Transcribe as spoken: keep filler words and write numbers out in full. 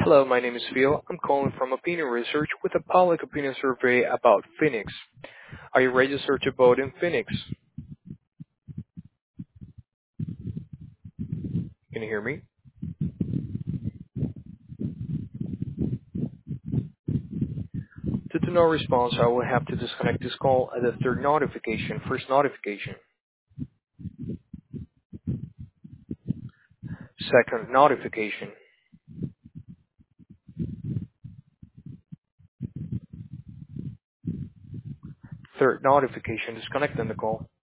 Hello, my name is Phil. I'm calling from Opinion Research with a public opinion survey about Phoenix. Are you registered to vote in Phoenix? Can you hear me? Due to no response, I will have to disconnect this call at the third notification. First notification. Second notification. Third notification. Disconnecting the call.